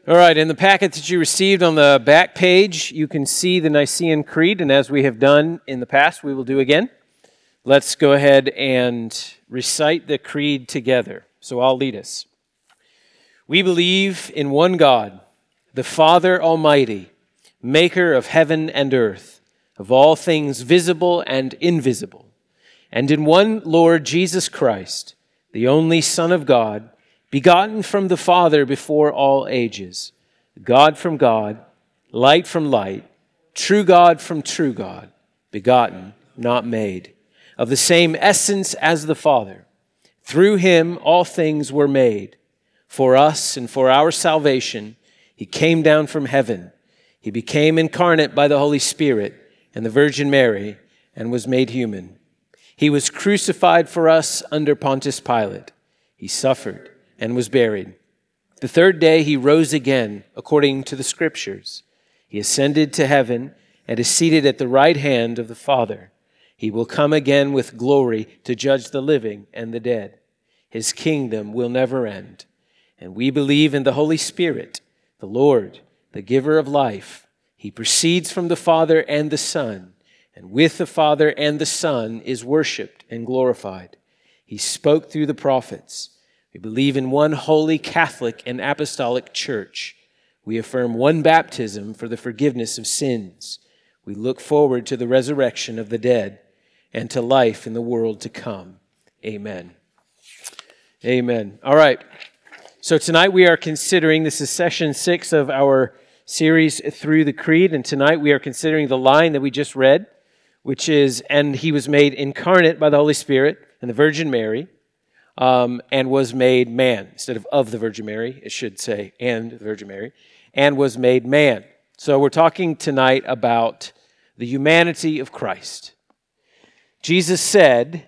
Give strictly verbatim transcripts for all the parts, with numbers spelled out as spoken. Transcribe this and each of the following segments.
All right, in the packet that you received on the back page, you can see the Nicene Creed, and as we have done in the past, we will do again. Let's go ahead and recite the creed together. So I'll lead us. We believe in one God, the Father Almighty, maker of heaven and earth, of all things visible and invisible, and in one Lord Jesus Christ, the only Son of God, begotten from the Father before all ages, God from God, light from light, true God from true God, begotten, not made, of the same essence as the Father. Through him all things were made. For us and for our salvation, he came down from heaven. He became incarnate by the Holy Spirit and the Virgin Mary and was made human. He was crucified for us under Pontius Pilate. He suffered and was buried. The third day he rose again, according to the Scriptures. He ascended to heaven and is seated at the right hand of the Father. He will come again with glory to judge the living and the dead. His kingdom will never end. And we believe in the Holy Spirit, the Lord, the giver of life. He proceeds from the Father and the Son, and with the Father and the Son is worshiped and glorified. He spoke through the prophets. We believe in one holy Catholic and apostolic church. We affirm one baptism for the forgiveness of sins. We look forward to the resurrection of the dead and to life in the world to come. Amen. Amen. All right. So tonight we are considering, this is session six of our series through the Creed, and tonight we are considering the line that we just read, which is, and he was made incarnate by the Holy Spirit and the Virgin Mary, Um, and was made man. Instead of of the Virgin Mary, it should say and the Virgin Mary, and was made man. So we're talking tonight about the humanity of Christ. Jesus said,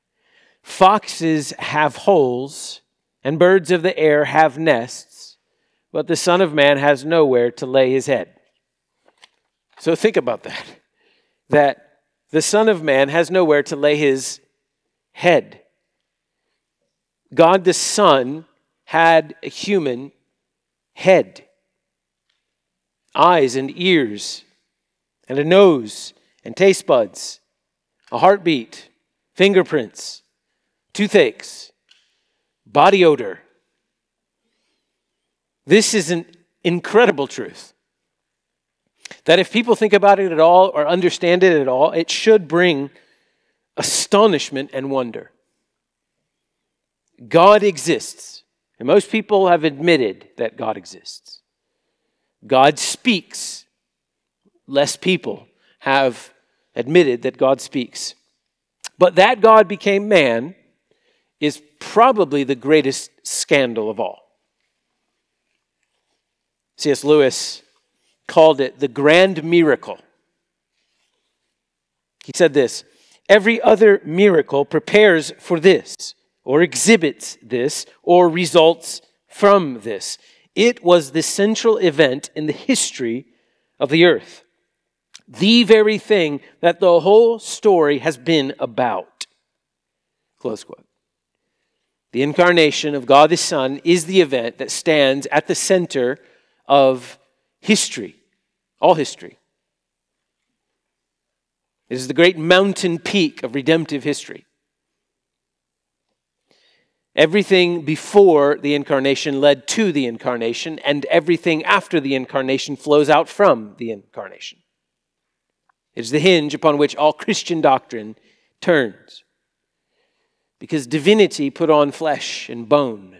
"Foxes have holes and birds of the air have nests, but the Son of Man has nowhere to lay his head." So think about that, that the Son of Man has nowhere to lay his head. God the Son had a human head, eyes and ears, and a nose and taste buds, a heartbeat, fingerprints, toothaches, body odor. This is an incredible truth that if people think about it at all or understand it at all, it should bring astonishment and wonder. God exists, and most people have admitted that God exists. God speaks. Less people have admitted that God speaks. But that God became man is probably the greatest scandal of all. C S Lewis called it the grand miracle. He said this, "Every other miracle prepares for this, or exhibits this, or results from this. It was the central event in the history of the earth. The very thing that the whole story has been about." Close quote. The incarnation of God the Son is the event that stands at the center of history, all history. It is the great mountain peak of redemptive history. Everything before the incarnation led to the incarnation, and everything after the incarnation flows out from the incarnation. It is the hinge upon which all Christian doctrine turns. Because divinity put on flesh and bone.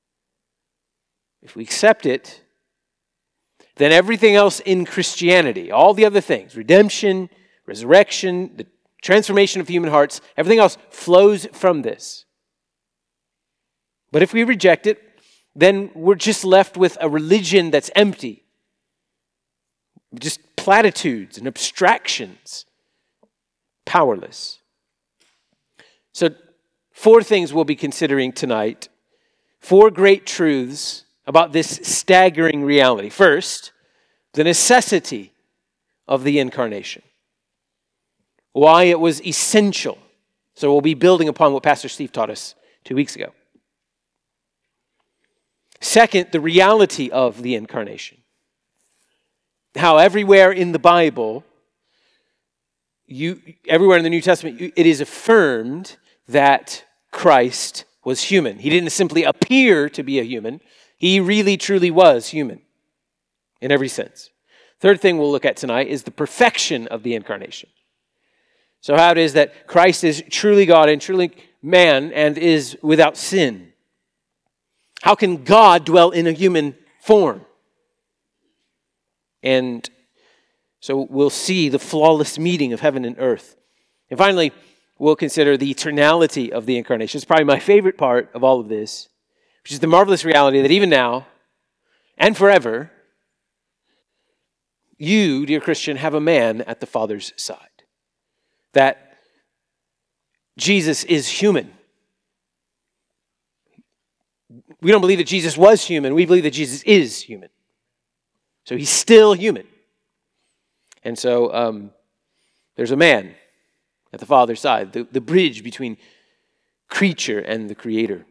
If we accept it, then everything else in Christianity, all the other things, redemption, resurrection, the transformation of human hearts, everything else flows from this. But if we reject it, then we're just left with a religion that's empty. Just platitudes and abstractions. Powerless. So, four things we'll be considering tonight. Four great truths about this staggering reality. First, the necessity of the incarnation. Why it was essential. So we'll be building upon what Pastor Steve taught us two weeks ago. Second, the reality of the incarnation. How everywhere in the Bible, you everywhere in the New Testament, it is affirmed that Christ was human. He didn't simply appear to be a human. He really, truly was human in every sense. Third thing we'll look at tonight is the perfection of the incarnation. So how it is that Christ is truly God and truly man and is without sin. How can God dwell in a human form? And so we'll see the flawless meeting of heaven and earth. And finally, we'll consider the eternality of the incarnation. It's probably my favorite part of all of this, which is the marvelous reality that even now and forever, you, dear Christian, have a man at the Father's side. That Jesus is human. We don't believe that Jesus was human. We believe that Jesus is human. So he's still human. And so um, there's a man at the Father's side, the, the bridge between creature and the Creator.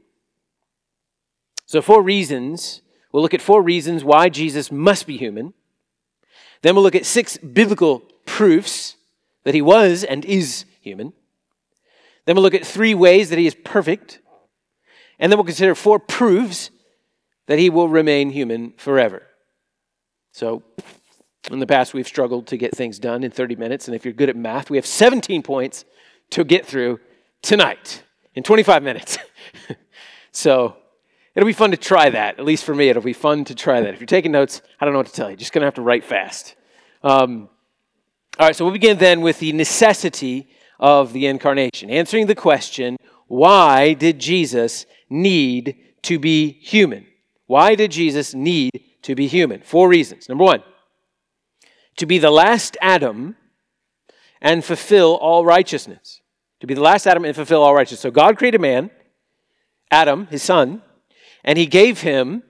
So four reasons, we'll look at four reasons why Jesus must be human. Then we'll look at six biblical proofs that he was and is human. Then we'll look at three ways that he is perfect. And then we'll consider four proofs that he will remain human forever. So, in the past, we've struggled to get things done in thirty minutes. And if you're good at math, we have seventeen points to get through tonight in twenty-five minutes. So, it'll be fun to try that. At least for me, it'll be fun to try that. If you're taking notes, I don't know what to tell you. You're just going to have to write fast. Um, all right, so we'll begin then with the necessity of the incarnation. Answering the question, why did Jesus need to be human? Why did Jesus need to be human? Four reasons. Number one, to be the last Adam and fulfill all righteousness. To be the last Adam and fulfill all righteousness. So God created man, Adam, his son, and he gave him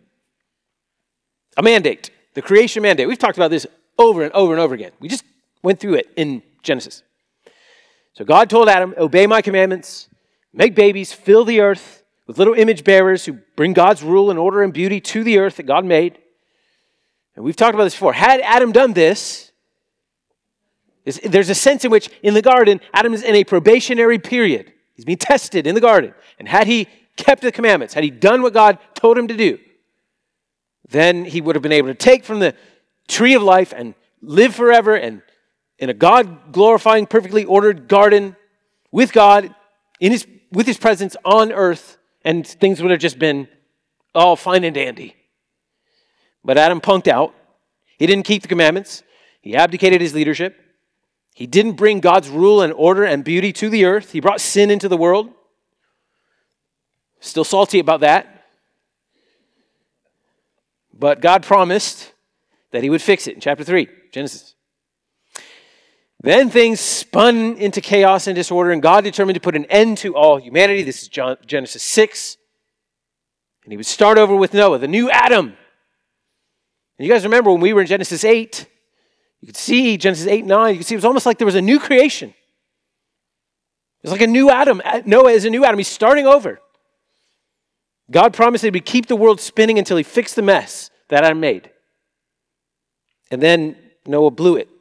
a mandate, the creation mandate. We've talked about this over and over and over again. We just went through it in Genesis. So God told Adam, obey my commandments, make babies, fill the earth with little image bearers who bring God's rule and order and beauty to the earth that God made. And we've talked about this before. Had Adam done this, there's a sense in which in the garden, Adam is in a probationary period. He's being tested in the garden. And had he kept the commandments, had he done what God told him to do, then he would have been able to take from the tree of life and live forever and in a God-glorifying, perfectly ordered garden with God, in his, with his presence on earth, and things would have just been all fine and dandy. But Adam punked out. He didn't keep the commandments. He abdicated his leadership. He didn't bring God's rule and order and beauty to the earth. He brought sin into the world. Still salty about that. But God promised that he would fix it in chapter three, Genesis. Then things spun into chaos and disorder, and God determined to put an end to all humanity. This is John, Genesis six. And he would start over with Noah, the new Adam. And you guys remember when we were in Genesis eight, you could see Genesis eight, nine, you could see it was almost like there was a new creation. It was like a new Adam. Noah is a new Adam. He's starting over. God promised that he would keep the world spinning until he fixed the mess that Adam made. And then Noah blew it.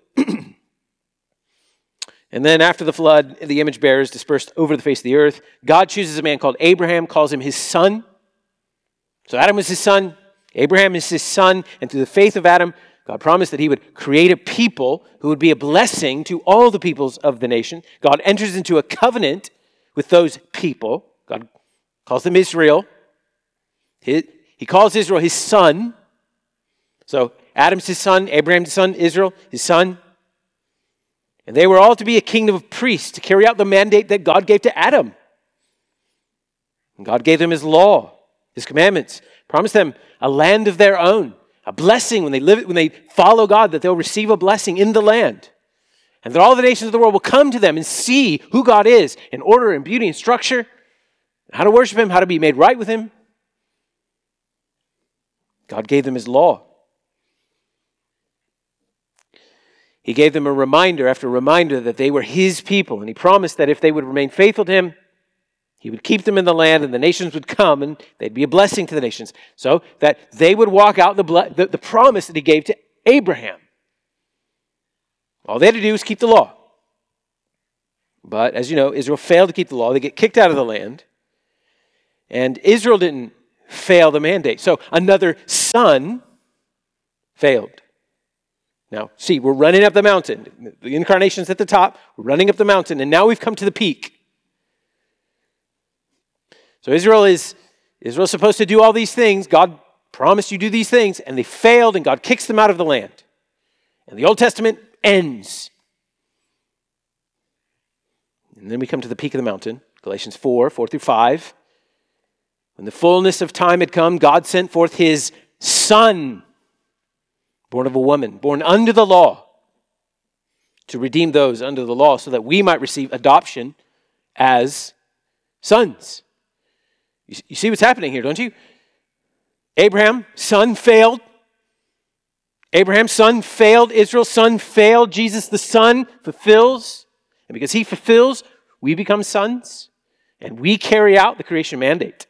And then after the flood, the image bearers dispersed over the face of the earth. God chooses a man called Abraham, calls him his son. So Adam was his son. Abraham is his son. And through the faith of Adam, God promised that he would create a people who would be a blessing to all the peoples of the nation. God enters into a covenant with those people. God calls them Israel. He, he calls Israel his son. So Adam's his son, Abraham's his son, Israel, his son. And they were all to be a kingdom of priests to carry out the mandate that God gave to Adam. And God gave them his law, his commandments, promised them a land of their own, a blessing when they live, when they follow God, that they'll receive a blessing in the land. And that all the nations of the world will come to them and see who God is in order and beauty and structure, how to worship him, how to be made right with him. God gave them his law. He gave them a reminder after reminder that they were his people. And he promised that if they would remain faithful to him, He would keep them in the land, and the nations would come, and they'd be a blessing to the nations, so that they would walk out the, ble- the, the promise that he gave to Abraham. All they had to do was keep the law. But as you know, Israel failed to keep the law. They get kicked out of the land. And Israel didn't fail the mandate. So another son failed. Now, see, we're running up the mountain. The incarnation's at the top. We're running up the mountain. And now we've come to the peak. So Israel is Israel's supposed to do all these things. God promised you do these things. And they failed, and God kicks them out of the land. And the Old Testament ends. And then we come to the peak of the mountain, Galatians four, four through five. When the fullness of time had come, God sent forth his Son, born of a woman, born under the law, to redeem those under the law so that we might receive adoption as sons. You, you see what's happening here, don't you? Abraham, son, failed. Abraham's son failed. Israel's son failed. Jesus, the Son, fulfills. And because he fulfills, we become sons. And we carry out the creation mandate.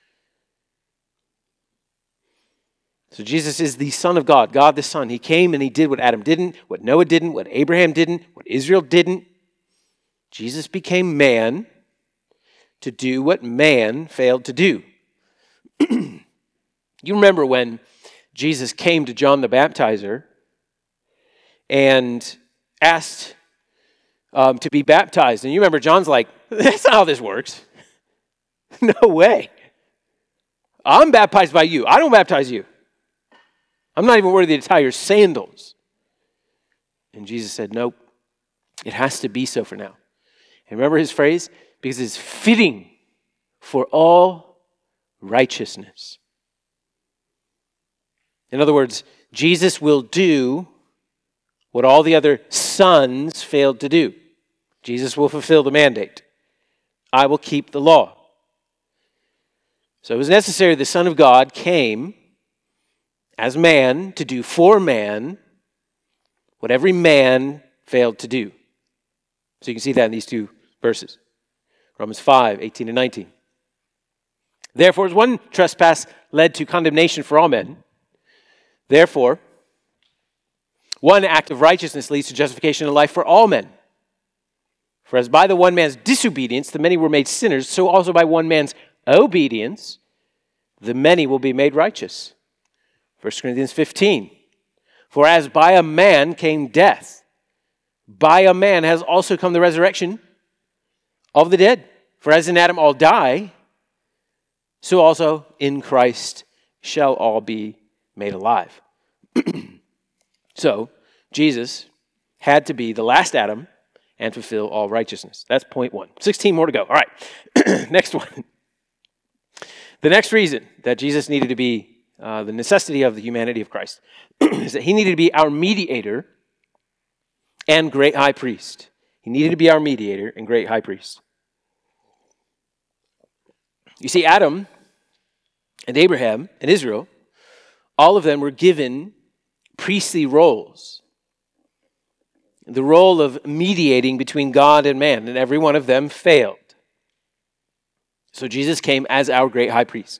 So Jesus is the Son of God, God the Son. He came and he did what Adam didn't, what Noah didn't, what Abraham didn't, what Israel didn't. Jesus became man to do what man failed to do. You remember when Jesus came to John the Baptizer and asked um, to be baptized. And you remember John's like, that's not how this works. No way. I'm baptized by you. I don't baptize you. I'm not even worthy to tie your sandals. And Jesus said, nope, it has to be so for now. And remember his phrase? Because it's fitting for all righteousness. In other words, Jesus will do what all the other sons failed to do. Jesus will fulfill the mandate. I will keep the law. So it was necessary the Son of God came as man to do for man what every man failed to do. So you can see that in these two verses. Romans five, eighteen and nineteen. Therefore, as one trespass led to condemnation for all men, therefore, one act of righteousness leads to justification of life for all men. For as by the one man's disobedience the many were made sinners, so also by one man's obedience the many will be made righteous. First Corinthians fifteen. For as by a man came death, by a man has also come the resurrection of the dead. For as in Adam all die, so also in Christ shall all be made alive. So, Jesus had to be the last Adam and fulfill all righteousness. That's point one. sixteen more to go. All right, next one. The next reason that Jesus needed to be uh, the necessity of the humanity of Christ is that he needed to be our mediator and great high priest. He needed to be our mediator and great high priest. You see, Adam and Abraham and Israel, all of them were given priestly roles. The role of mediating between God and man, and every one of them failed. So Jesus came as our great high priest.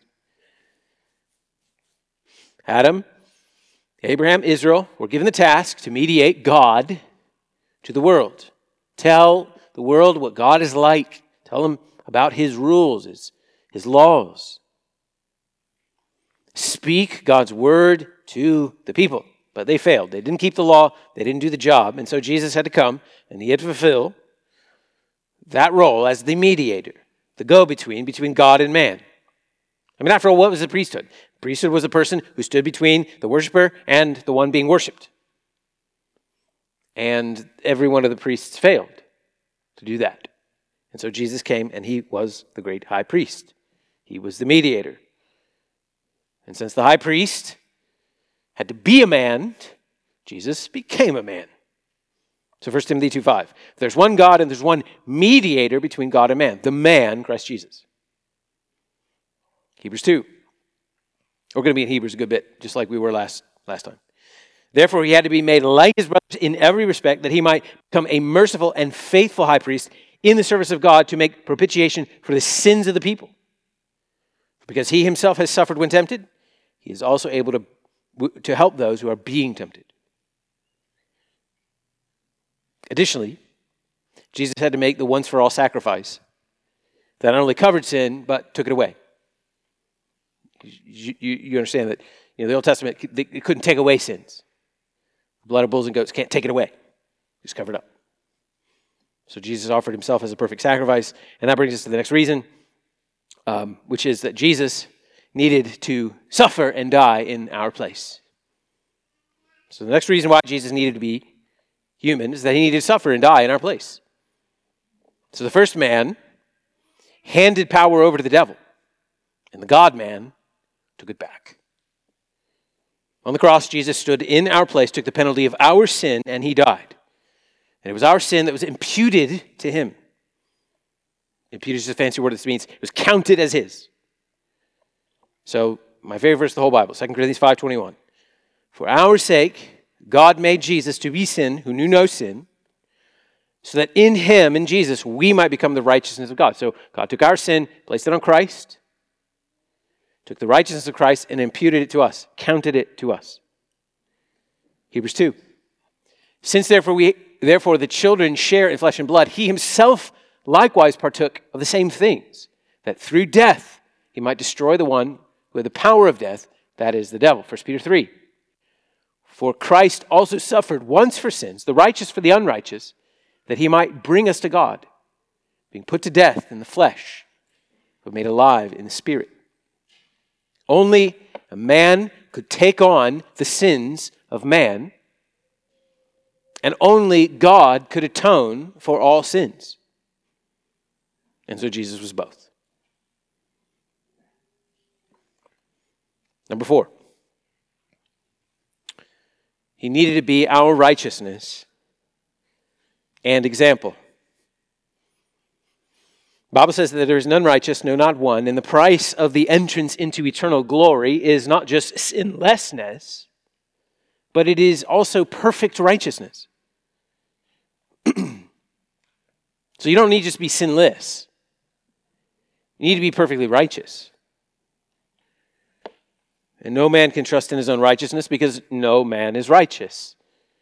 Adam, Abraham, Israel were given the task to mediate God to the world. Tell the world what God is like. Tell them about his rules, his, his laws. Speak God's word to the people. But they failed. They didn't keep the law. They didn't do the job. And so Jesus had to come and he had to fulfill that role as the mediator, the go-between between God and man. I mean, after all, what was the priesthood? The priesthood was a person who stood between the worshiper and the one being worshipped. And every one of the priests failed to do that. And so Jesus came and he was the great high priest. He was the mediator. And since the high priest had to be a man, Jesus became a man. So First Timothy two five. There's one God and there's one mediator between God and man, the man, Christ Jesus. Hebrews two. We're going to be in Hebrews a good bit, just like we were last, last time. Therefore, he had to be made like his brothers in every respect, that he might become a merciful and faithful high priest in the service of God to make propitiation for the sins of the people. Because he himself has suffered when tempted, he is also able to, to help those who are being tempted. Additionally, Jesus had to make the once-for-all sacrifice that not only covered sin, but took it away. You, you, you understand that, you know, the Old Testament, it couldn't take away sins. The blood of bulls and goats can't take it away. Just cover it up. So Jesus offered himself as a perfect sacrifice, and that brings us to the next reason, um, which is that Jesus needed to suffer and die in our place. So the next reason why Jesus needed to be human is that he needed to suffer and die in our place. So the first man handed power over to the devil, and the God-man took it back. On the cross, Jesus stood in our place, took the penalty of our sin, and he died. And it was our sin that was imputed to him. Imputed is a fancy word. This means it was counted as his. So my favorite verse of the whole Bible, Second Corinthians five twenty-one. For our sake, God made Jesus to be sin who knew no sin, so that in him, in Jesus, we might become the righteousness of God. So God took our sin, placed it on Christ, took the righteousness of Christ and imputed it to us, counted it to us. Hebrews two. Since therefore we therefore the children share in flesh and blood, he himself likewise partook of the same things, that through death he might destroy the one who had the power of death, that is the devil. First Peter three. For Christ also suffered once for sins, the righteous for the unrighteous, that he might bring us to God, being put to death in the flesh, but made alive in the spirit. Only a man could take on the sins of man, and only God could atone for all sins. And so Jesus was both. Number four. He needed to be our righteousness and example. The Bible says that there is none righteous, no, not one, and the price of the entrance into eternal glory is not just sinlessness, but it is also perfect righteousness. So you don't need just to be sinless. You need to be perfectly righteous. And no man can trust in his own righteousness because no man is righteous.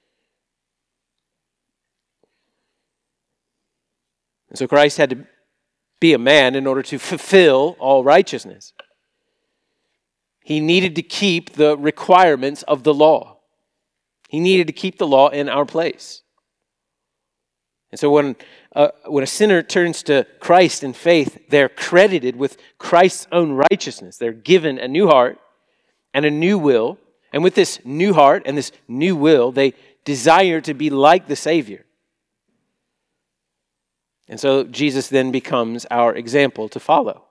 And so Christ had to be a man in order to fulfill all righteousness. He needed to keep the requirements of the law. He needed to keep the law in our place. And so when, uh, when a sinner turns to Christ in faith, they're credited with Christ's own righteousness. They're given a new heart and a new will. And with this new heart and this new will, they desire to be like the Savior. And so Jesus then becomes our example to follow.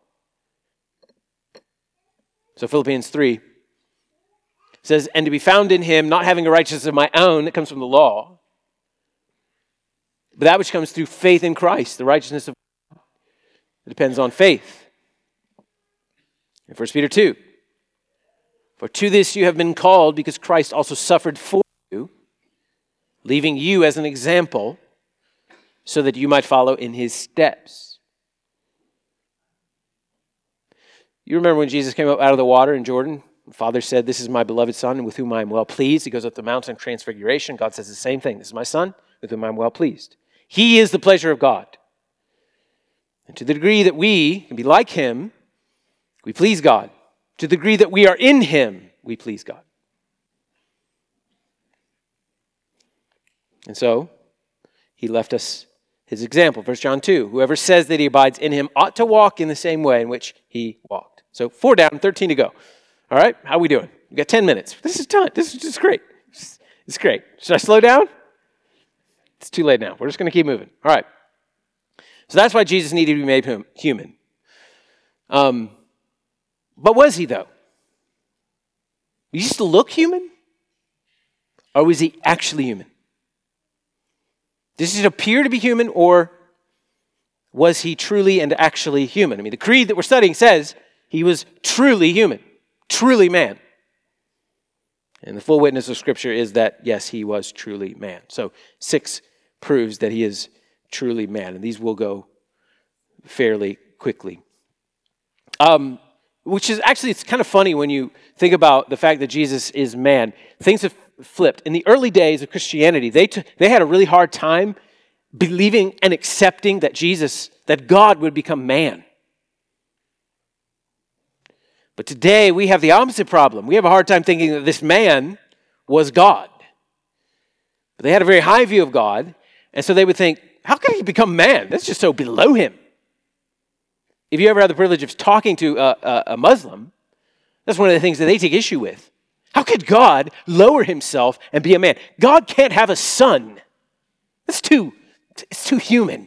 So Philippians three says, and to be found in him, not having a righteousness of my own that comes from the law, but that which comes through faith in Christ, the righteousness of God, it depends on faith. In First Peter two, for to this you have been called, because Christ also suffered for you, leaving you as an example, so that you might follow in his steps. You remember when Jesus came up out of the water in Jordan? The Father said, this is my beloved Son, with whom I am well pleased. He goes up the mountain of transfiguration. God says the same thing. This is my Son, with whom I am well pleased. He is the pleasure of God. And to the degree that we can be like him, we please God. To the degree that we are in him, we please God. And so, he left us his example. First John two, whoever says that he abides in him ought to walk in the same way in which he walked. So four down, thirteen to go. All right, how are we doing? We got ten minutes. This is done. This is just great. It's great. Should I slow down? It's too late now. We're just going to keep moving. All right. So that's why Jesus needed to be made human. Um, but was he, though? He used to look human? Or was he actually human? Does it appear to be human, or was he truly and actually human? I mean, the creed that we're studying says he was truly human, truly man. And the full witness of Scripture is that, yes, he was truly man. So six proves that he is truly man. And these will go fairly quickly. Um, which is actually, it's kind of funny when you think about the fact that Jesus is man. Things have flipped. In the early days of Christianity, they t- they had a really hard time believing and accepting that Jesus, that God would become man. But today we have the opposite problem. We have a hard time thinking that this man was God. But they had a very high view of God, and so they would think, how could he become man? That's just so below him. If you ever had the privilege of talking to a, a, a Muslim, that's one of the things that they take issue with. How could God lower himself and be a man? God can't have a son. That's too, it's too human.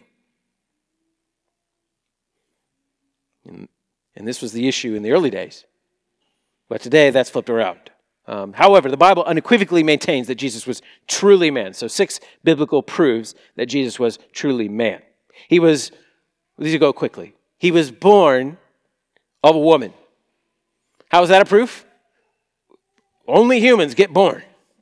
And, and this was the issue in the early days. But today, that's flipped around. Um, however, the Bible unequivocally maintains that Jesus was truly man. So six biblical proofs that Jesus was truly man. He was, these will go quickly. He was born of a woman. How is that a proof? Only humans get born.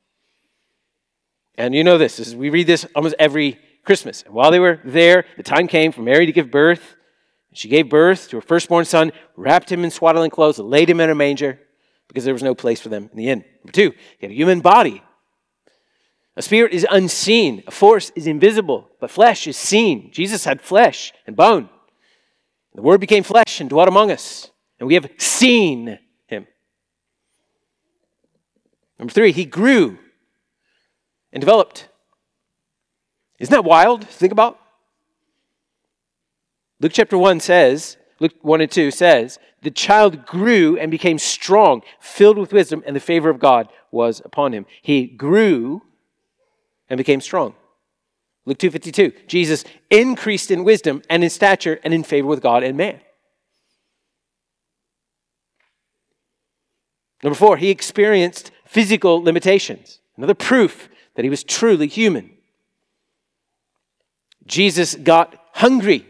And you know this, this is, we read this almost every Christmas. And while they were there, the time came for Mary to give birth. She gave birth to her firstborn son, wrapped him in swaddling clothes, and laid him in a manger because there was no place for them in the inn. Number two, he had a human body. A spirit is unseen. A force is invisible, but flesh is seen. Jesus had flesh and bone. The Word became flesh and dwelt among us, and we have seen him. Number three, he grew and developed. Isn't that wild to think about? Luke chapter one says, Luke one and two says, the child grew and became strong, filled with wisdom, and the favor of God was upon him. He grew and became strong. Luke two fifty-two, Jesus increased in wisdom and in stature and in favor with God and man. Number four, he experienced physical limitations. Another proof that he was truly human. Jesus got hungry.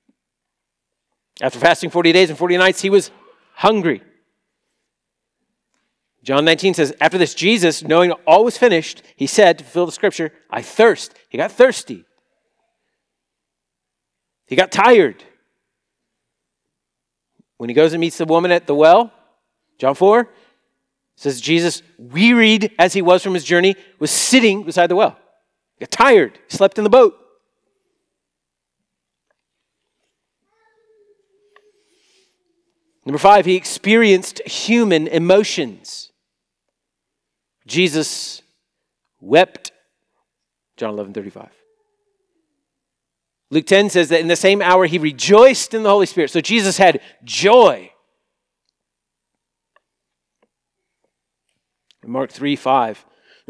After fasting forty days and forty nights, he was hungry. John nineteen says, after this, Jesus, knowing all was finished, he said, to fulfill the scripture, I thirst. He got thirsty. He got tired. When he goes and meets the woman at the well, John four, says Jesus, wearied as he was from his journey, was sitting beside the well. He got tired. He slept in the boat. Number five, he experienced human emotions. Jesus wept, John eleven thirty-five. Luke ten says that in the same hour he rejoiced in the Holy Spirit. So Jesus had joy. Mark three five.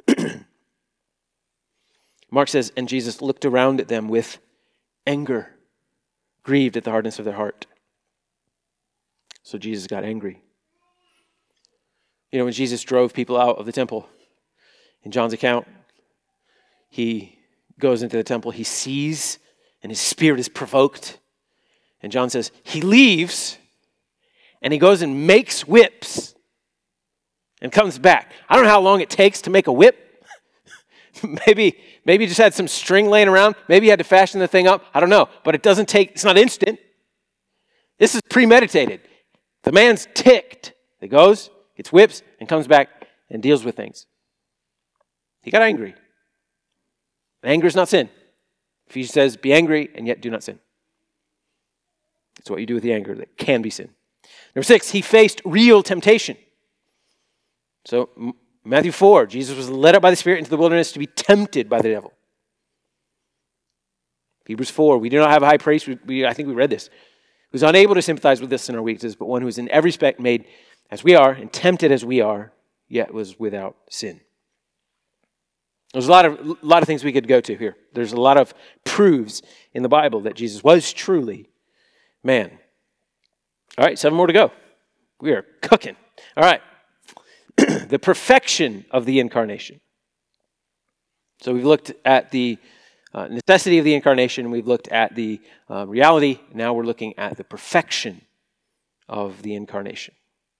Mark says, and Jesus looked around at them with anger, grieved at the hardness of their heart. So Jesus got angry. You know, when Jesus drove people out of the temple, in John's account, he goes into the temple, he sees, and his spirit is provoked. And John says, he leaves, and he goes and makes whips, and comes back. I don't know how long it takes to make a whip. maybe, maybe he just had some string laying around. Maybe he had to fashion the thing up. I don't know. But it doesn't take, it's not instant. This is premeditated. The man's ticked. He goes, gets whips, and comes back and deals with things. He got angry. Anger is not sin. Ephesians says, be angry and yet do not sin. It's what you do with the anger that can be sin. Number six, he faced real temptation. So Matthew four, Jesus was led up by the Spirit into the wilderness to be tempted by the devil. Hebrews four, we do not have a high priest. We, we, I think we read this. Who's unable to sympathize with us in our weaknesses, but one who is in every respect made as we are and tempted as we are, yet was without sin. There's a lot of, a lot of things we could go to here. There's a lot of proofs in the Bible that Jesus was truly man. All right, seven more to go. We are cooking. All right. The perfection of the incarnation. So we've looked at the uh, necessity of the incarnation. We've looked at the uh, reality. Now we're looking at the perfection of the incarnation.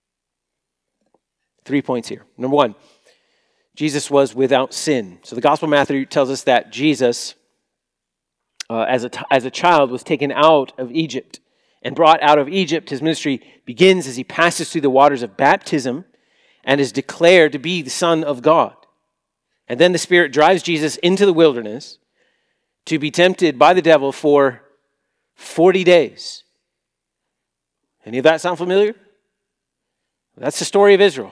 Three points here. Number one, Jesus was without sin. So the Gospel of Matthew tells us that Jesus uh, as, a t- as a child, was taken out of Egypt and brought out of Egypt. His ministry begins as he passes through the waters of baptism and is declared to be the Son of God. And then the Spirit drives Jesus into the wilderness to be tempted by the devil for forty days. Any of that sound familiar? That's the story of Israel.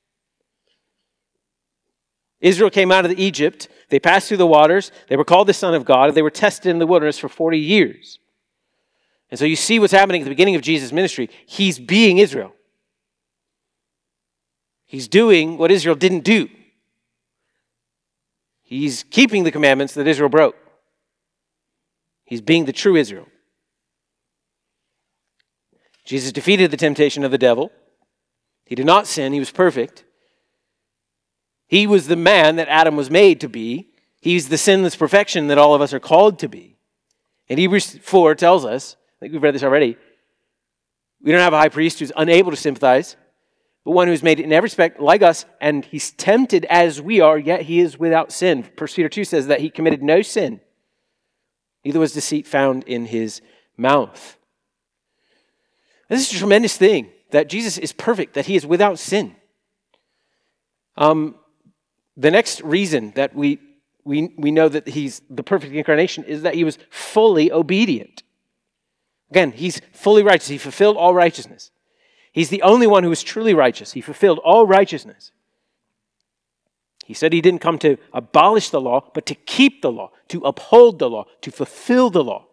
Israel came out of Egypt. They passed through the waters. They were called the Son of God. They were tested in the wilderness for forty years. And so you see what's happening at the beginning of Jesus' ministry. He's being Israel. He's doing what Israel didn't do. He's keeping the commandments that Israel broke. He's being the true Israel. Jesus defeated the temptation of the devil. He did not sin. He was perfect. He was the man that Adam was made to be. He's the sinless perfection that all of us are called to be. And Hebrews four tells us, I think we've read this already, we don't have a high priest who's unable to sympathize, but one who's made in every respect like us, and he's tempted as we are, yet he is without sin. First Peter two says that he committed no sin. Neither was deceit found in his mouth. This is a tremendous thing, that Jesus is perfect, that he is without sin. Um, the next reason that we, we, we know that he's the perfect incarnation is that he was fully obedient. Again, he's fully righteous. He fulfilled all righteousness. He's the only one who is truly righteous. He fulfilled all righteousness. He said he didn't come to abolish the law, but to keep the law, to uphold the law, to fulfill the law.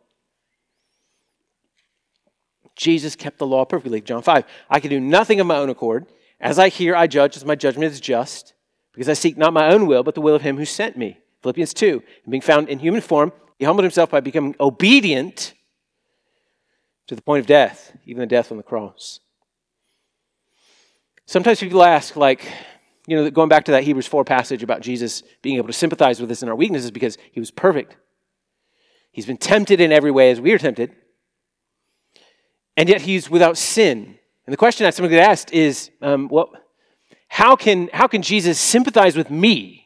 Jesus kept the law perfectly. John five, I can do nothing of my own accord. As I hear, I judge, as my judgment is just, because I seek not my own will, but the will of him who sent me. Philippians two, and being found in human form, he humbled himself by becoming obedient to the point of death, even the death on the cross. Sometimes people ask, like, you know, going back to that Hebrews four passage about Jesus being able to sympathize with us in our weaknesses because he was perfect. He's been tempted in every way as we are tempted, and yet he's without sin. And the question that somebody could ask is, um, well, how can, how can Jesus sympathize with me?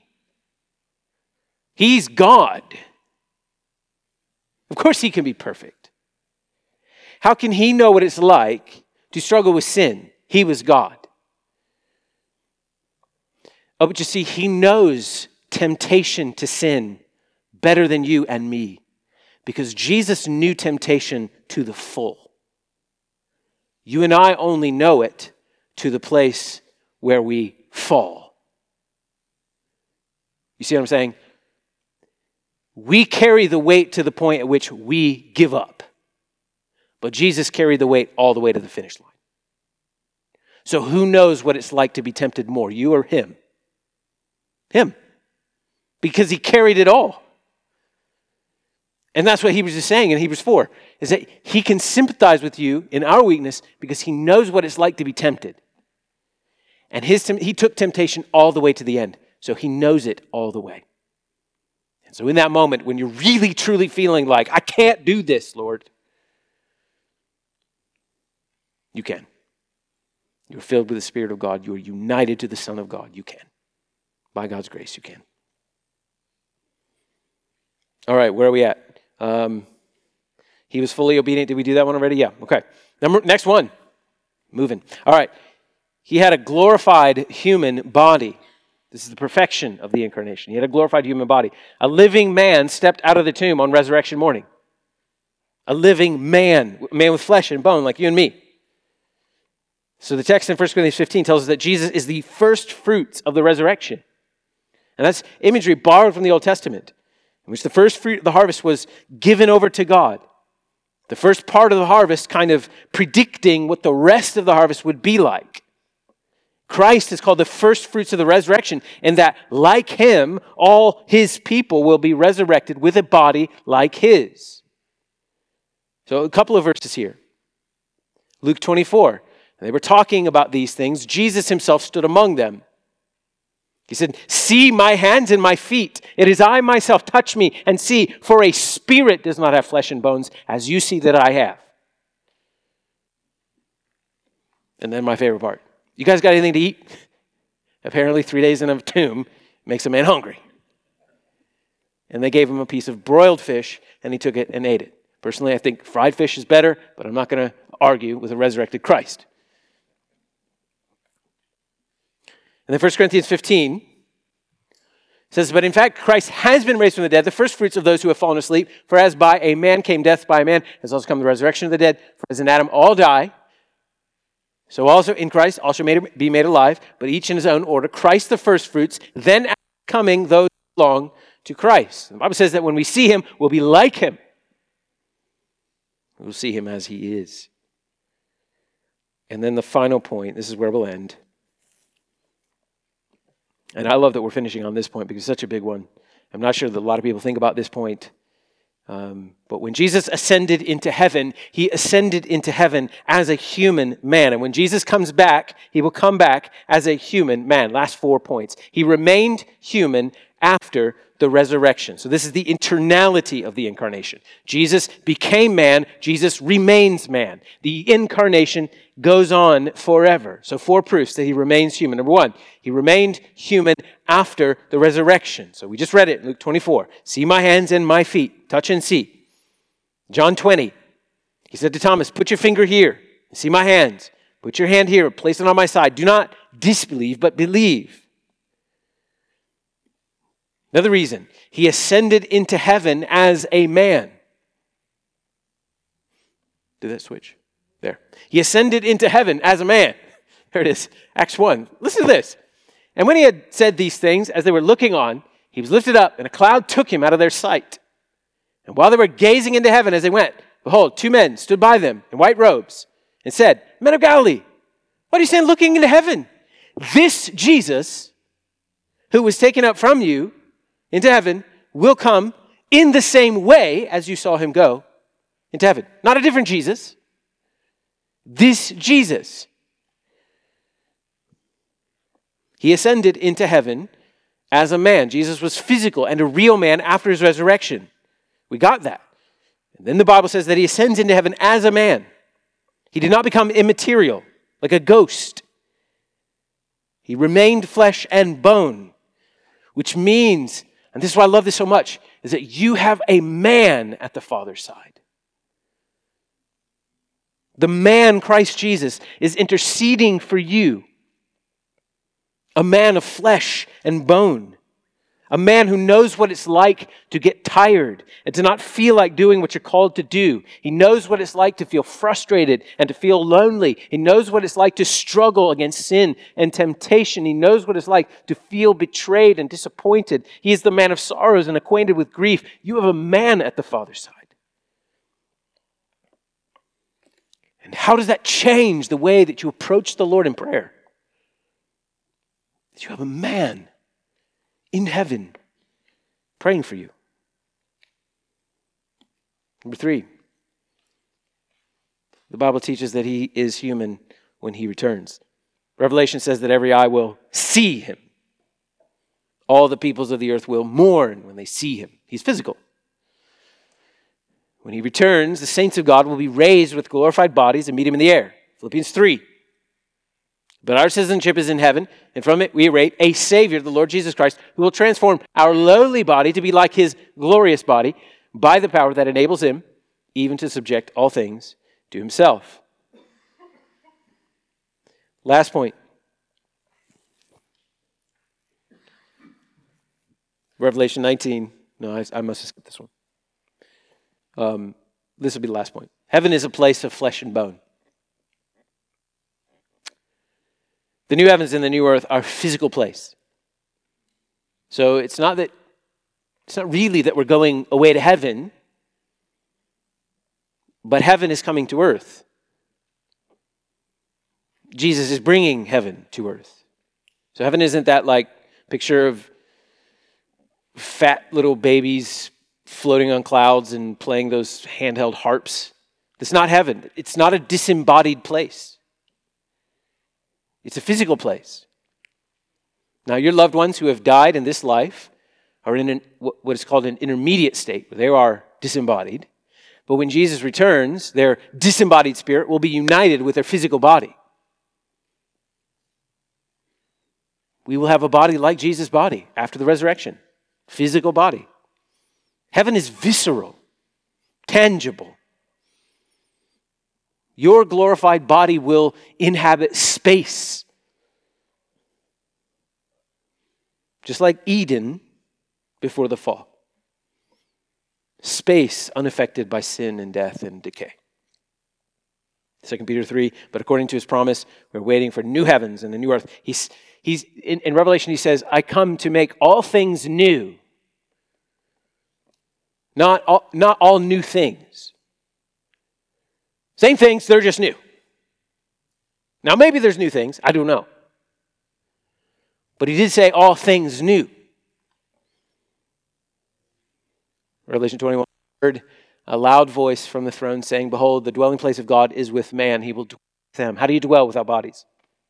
He's God. Of course he can be perfect. How can he know what it's like to struggle with sin? He was God. Oh, but you see, he knows temptation to sin better than you and me, because Jesus knew temptation to the full. You and I only know it to the place where we fall. You see what I'm saying? We carry the weight to the point at which we give up. But Jesus carried the weight all the way to the finish line. So who knows what it's like to be tempted more, you or him? Him. Because he carried it all. And that's what Hebrews is saying in Hebrews four, is that he can sympathize with you in our weakness because he knows what it's like to be tempted. And his he took temptation all the way to the end, so he knows it all the way. And so in that moment, when you're really, truly feeling like, I can't do this, Lord, you can. You're filled with the Spirit of God. You're united to the Son of God. You can. By God's grace, you can. All right, where are we at? Um, he was fully obedient. Did we do that one already? Yeah, okay. Number, next one. Moving. All right. He had a glorified human body. This is the perfection of the incarnation. He had a glorified human body. A living man stepped out of the tomb on resurrection morning. A living man, a man with flesh and bone like you and me. So the text in First Corinthians fifteen tells us that Jesus is the first fruits of the resurrection. And that's imagery borrowed from the Old Testament, in which the first fruit of the harvest was given over to God. The first part of the harvest kind of predicting what the rest of the harvest would be like. Christ is called the first fruits of the resurrection, and that, like him, all his people will be resurrected with a body like his. So a couple of verses here. Luke twenty-four. They were talking about these things. Jesus himself stood among them. He said, see my hands and my feet. It is I myself. Touch me and see, for a spirit does not have flesh and bones, as you see that I have. And then my favorite part. You guys got anything to eat? Apparently three days in a tomb makes a man hungry. and they gave him a piece of broiled fish, and he took it and ate it. Personally, I think fried fish is better, but I'm not going to argue with a resurrected Christ. And then First Corinthians fifteen says, but in fact, Christ has been raised from the dead, the first fruits of those who have fallen asleep. For as by a man came death by a man, has also come the resurrection of the dead. For as in Adam all die, so also in Christ all shall made, be made alive, but each in his own order. Christ the first fruits, then after coming those who belong to Christ. The Bible says that when we see him, we'll be like him. We'll see him as he is. And then the final point, this is where we'll end. And I love that we're finishing on this point because it's such a big one. I'm not sure that a lot of people think about this point. Um, but when Jesus ascended into heaven, he ascended into heaven as a human man. And when Jesus comes back, he will come back as a human man. Last four points. He remained human after the resurrection. So this is the internality of the incarnation. Jesus became man. Jesus remains man. The incarnation goes on forever. So four proofs that he remains human. Number one, he remained human after the resurrection. So we just read it in Luke twenty-four. See my hands and my feet. Touch and see. John twenty. He said to Thomas, put your finger here. See my hands. Put your hand here. Place it on my side. Do not disbelieve, but believe. Another reason, he ascended into heaven as a man. Did that switch? There. He ascended into heaven as a man. There it is, Acts one. Listen to this. And when he had said these things, as they were looking on, he was lifted up, and a cloud took him out of their sight. And while they were gazing into heaven as they went, behold, two men stood by them in white robes and said, Men of Galilee, why do you stand looking into heaven? This Jesus, who was taken up from you into heaven, will come in the same way as you saw him go into heaven. Not a different Jesus. This Jesus. He ascended into heaven as a man. Jesus was physical and a real man after his resurrection. We got that. And then the Bible says that he ascends into heaven as a man. He did not become immaterial, like a ghost. He remained flesh and bone, which means, and this is why I love this so much, is that you have a man at the Father's side. The man, Christ Jesus, is interceding for you. A man of flesh and bone. A man who knows what it's like to get tired and to not feel like doing what you're called to do. He knows what it's like to feel frustrated and to feel lonely. He knows what it's like to struggle against sin and temptation. He knows what it's like to feel betrayed and disappointed. He is the man of sorrows and acquainted with grief. You have a man at the Father's side. And how does that change the way that you approach the Lord in prayer? That you have a man in heaven praying for you. Number three, the Bible teaches that he is human when he returns. Revelation says that every eye will see him. All the peoples of the earth will mourn when they see him. He's physical. When he returns, the saints of God will be raised with glorified bodies and meet him in the air. Philippians three. But our citizenship is in heaven, and from it we await a Savior, the Lord Jesus Christ, who will transform our lowly body to be like his glorious body by the power that enables him even to subject all things to himself. Last point. Revelation nineteen. No, I, I must have skipped this one. Um, this will be the last point. Heaven is a place of flesh and bone. The new heavens and the new earth are a physical place. So it's not that, it's not really that we're going away to heaven, but heaven is coming to earth. Jesus is bringing heaven to earth. So heaven isn't that like picture of fat little babies floating on clouds and playing those handheld harps. It's not heaven. It's not a disembodied place. It's a physical place. Now, your loved ones who have died in this life are in an, what is called an intermediate state, where they are disembodied. But when Jesus returns, their disembodied spirit will be united with their physical body. We will have a body like Jesus' body after the resurrection. Physical body. Heaven is visceral, tangible. Your glorified body will inhabit space. Just like Eden before the fall. Space unaffected by sin and death and decay. Second Peter three, but according to his promise, we're waiting for new heavens and a new earth. He's, he's in, in Revelation, he says, I come to make all things new. Not all, not all new things. Same things, they're just new. Now maybe there's new things, I don't know. But he did say all things new. Revelation twenty-one, heard a loud voice from the throne saying, behold, the dwelling place of God is with man. He will dwell with them. How do you dwell without bodies?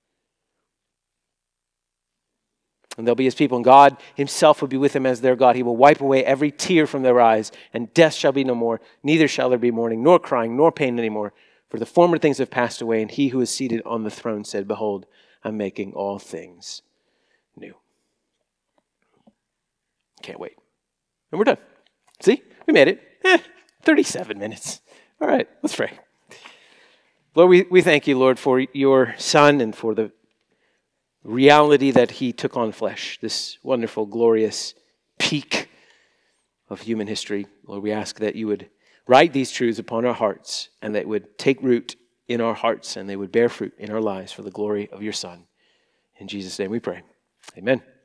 And they'll be his people, and God himself will be with them as their God. He will wipe away every tear from their eyes, and death shall be no more. Neither shall there be mourning, nor crying, nor pain anymore. For the former things have passed away, and he who is seated on the throne said, behold, I'm making all things new. Can't wait. And we're done. See? We made it. Eh, thirty-seven minutes. All right, let's pray. Lord, we, we thank you, Lord, for your Son and for the reality that he took on flesh, this wonderful, glorious peak of human history. Lord, we ask that you would write these truths upon our hearts and that would take root in our hearts and they would bear fruit in our lives for the glory of your Son. In Jesus' name we pray. Amen.